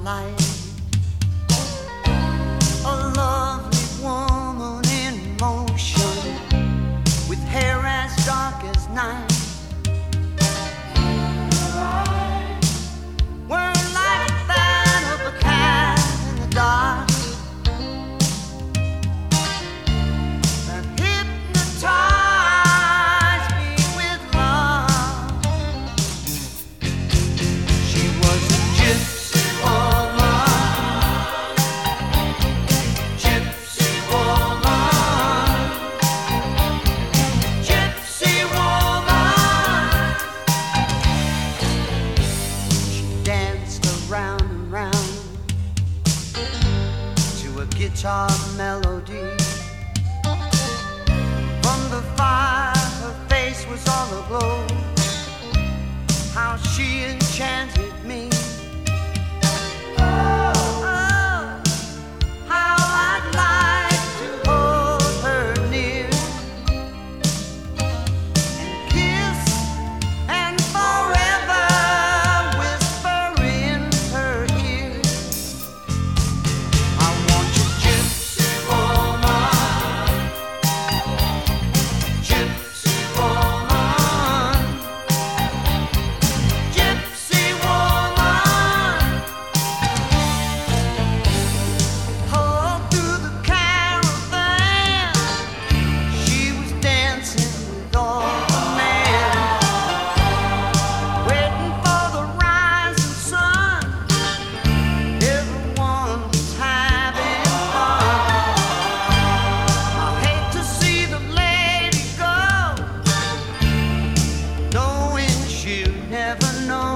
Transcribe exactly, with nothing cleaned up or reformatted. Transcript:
light. A lovely woman in motion, with hair as dark as night. Were like that of a cat in the dark, that hypnotized me with love. She was a gypsy woman, gypsy woman, gypsy woman. She danced around and round to a guitar melody. From the fire, her face was all aglow. How she enchanted me. Oh, how I'd like to hold her near and kiss and forever whisper in her ear. I want you, gypsy woman, gypsy woman, gypsy woman. All through the caravan, she was dancing with all the men, waiting for the rising sun. Everyone was having fun. I hate to see the lady go, knowing she'll never know